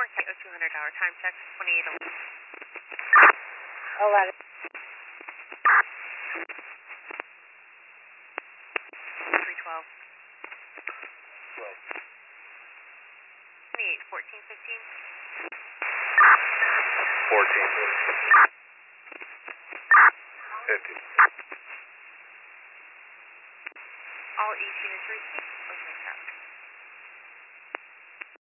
Kilo 200 hour time check 28. 11. 312. 28 14 15. 14 15. All 18 is received. Okay.